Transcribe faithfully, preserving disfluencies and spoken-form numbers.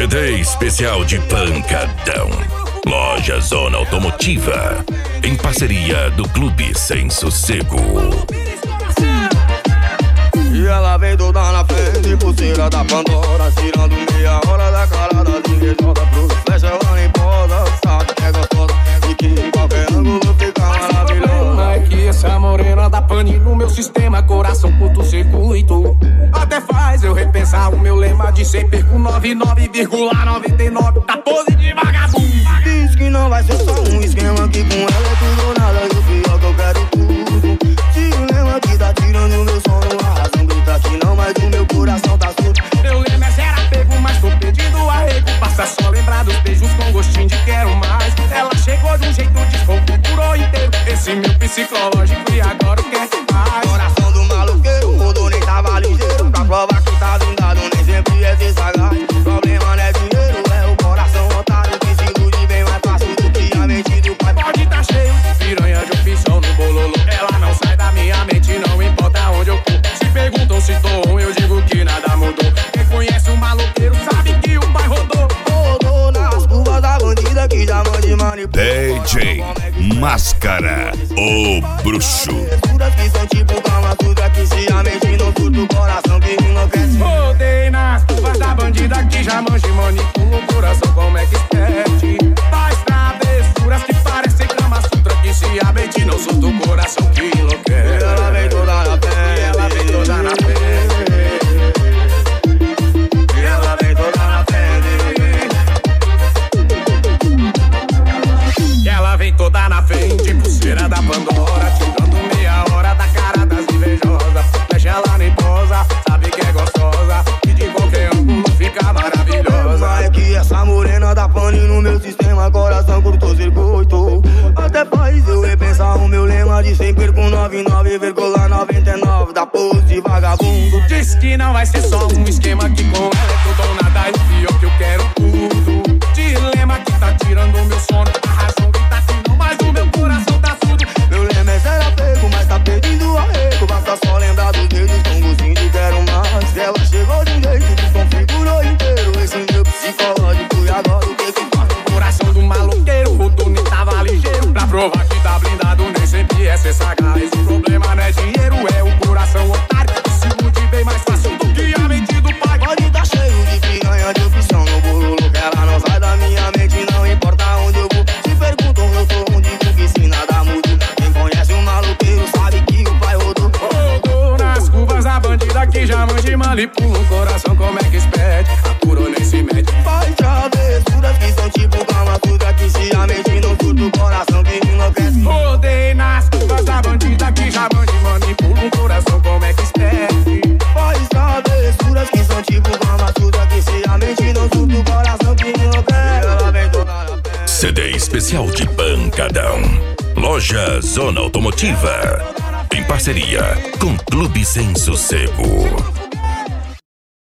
C D especial de Pancadão. Loja Zona Automotiva, em parceria do Clube Sem Sossego. E ela vem toda na frente, pulseira da Pandora, tirando meia hora da cara das invejosas. Pro flecha ela nem posa, sabe que é gostosa e que em qualquer ângulo fica maravilhosa. É que essa morena dá pane no meu sistema, coração curto-circuito. Até faz eu repensar o meu lema de cem perco noventa e nove vírgula noventa e nove da pose de vagabundo. Diz que não vai ser só um esquema, que com ela é tudo ou nada, e o pior que eu quero tudo. Dilema que tá tirando meu sono, a razão grita que não, mas o meu coração tá surdo. Meu lema é zero apego, mas tô pedindo arrego. Basta só lembrar dos beijos com gostinho de quero mais. Ela chegou de um jeito, desconfigurou inteiro esse meu psicológico e agora o que é mais? Coração do maloqueiro, rodou nem tava ligeiro. Pra provar que tá blindado, nem sempre é ser sagaz. Problema não é dinheiro, é o coração otário que se ilude bem mais fácil do que a mente do pai. Pode tá cheio de piranha de opção no bololô. Ela não sai da minha mente, não importa onde eu for. Se perguntam se tô ruim, eu digo que nada mudou. Quem conhece o maloqueiro sabe que o pai rodou. Rodou nas curvas da bandida que já mande manipula. D J Máscara, o bruxo. Texturas que são tipo calma sutra, que se a mente não surta o coração que enlouquece. Rodei nas curvas da bandida que já manja e manipula o coração como é que experte. Faz travessuras que parecem cama sutra, que se a mente não surta o coração que enlouquece. Ela vem toda na frente, Ela vem toda na frente. ela vem toda na frente. Ela vem toda na frente, pulseira da Pandora, tirando meia hora da cara das invejosas. Flecha ela nem posa, sabe que é gostosa e de qualquer ângulo fica maravilhosa. É que essa morena dá pane no meu sistema, coração curto-circuito. Até faz eu repensar o meu lema de cem perco noventa e nove vírgula noventa e nove da pose de vagabundo. Diz que não vai ser só um esquema, que com ela é tudo ou nada, e o pior que eu quero tudo. Dilema que tá tirando o meu sono, a razão que tá aqui não, mas o meu coração tá surdo. Meu lema é zero apego, mas tá pedindo arrego. Basta só lembrar dos dedos com gostinho de quero mais. Ela chegou de um jeito, desconfigurou inteiro esse meu psicológico e agora o que que faz? O coração do maloqueiro, o túnel tava ligeiro. Pra provar que tá blindado, nem sempre é ser sagaz. O problema não é dinheiro, é o coração otário que se ilude bem mais fácil do que a mente do pai. Pode tá cheio de piranha de opção no bololo, que ela não sai da minha mente, não importa onde eu vou. Se perguntam eu sou um, digo que se nada muda. Quem conhece o maluqueiro sabe que o pai rodou. Rodou nas curvas da bandida que já manja e manipula o coração como é que expede. Apurou nem se mete. Faz travessuras que são tipo calma sutra, que se a mente não surta o coração que enlouquece. Rodei nas curvas da bandida que já manja e manipula o coração como é que expede. Faz travessuras que são tipo calma sutra, que se a mente não surta o coração que enlouquece. Ela vem toda na frente. C D especial de Pancadão. Loja Zona Automotiva, em parceria com Clube Sem Sossego.